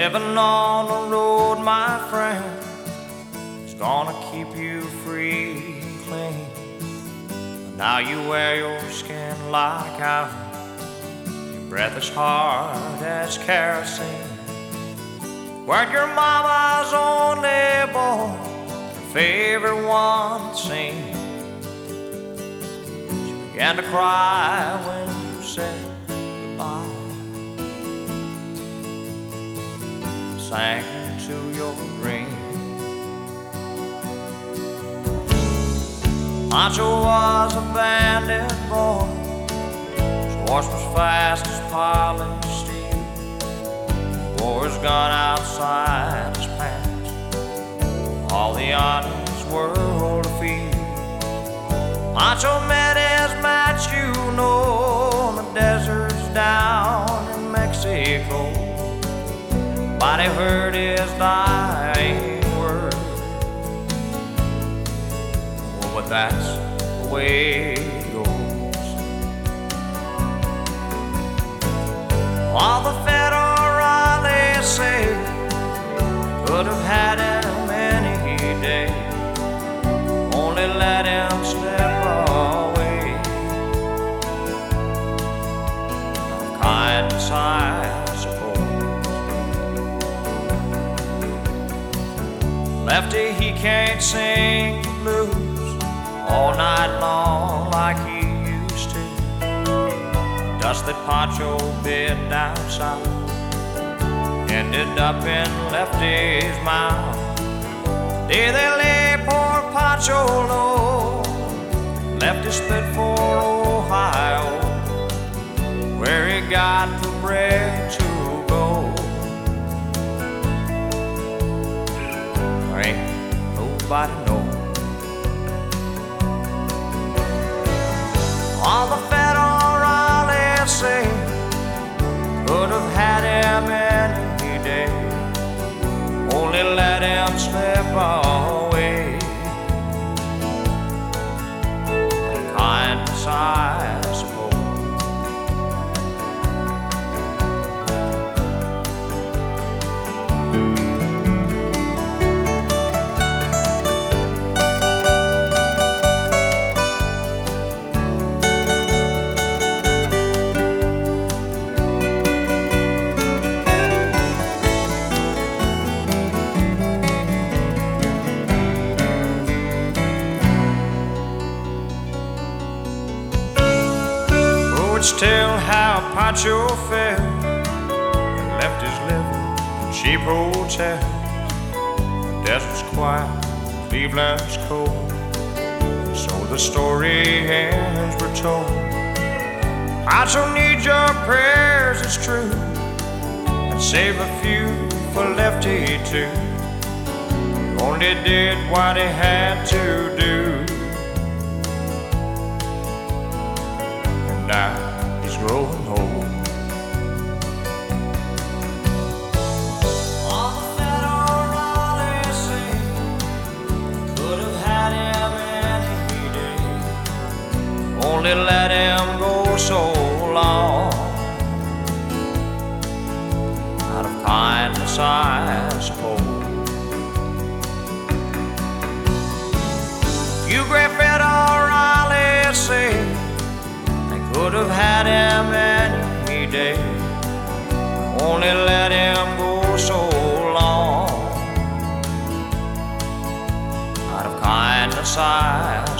Living on the road, my friend, is gonna keep you free and clean. But now you wear your skin like iron, your breath is hard as kerosene. Weren't your mama's only boy, your favorite one to sing. She began to cry when you said goodbye, sank into your dream. Pancho was a bandit boy, his horse was fast as polished steel. Wore his gun outside his pants, all the honest world to feel. Pancho met his match, you know, in the deserts down in Mexico. Nobody heard his dying word. Oh, but that's the way it goes. All the federales say could have had him any day, only let him slip away. Kindness, I suppose. Lefty, he can't sing the blues all night long like he used to. Dust that Pancho bit down south ended up in Lefty's mouth. Day they lay poor Pancho low, Lefty split for Ohio, where he got the bread to go. Ain't nobody know. All the federales say could have had him any day, only let him slip away. Kindness, I suppose. Tell how Pancho felt and left his liver in cheap hotels. The desert's quiet, Cleveland's cold, so the story ends we're told. Pancho needs your prayers, it's true, and save a few for Lefty too. He only did what he had to do, and now growing old. All the federales say could have had him any day, only let him go so long. Out of kindness, I suppose. You great federales say could have had him any day, only let him go so long. Out of kindness, I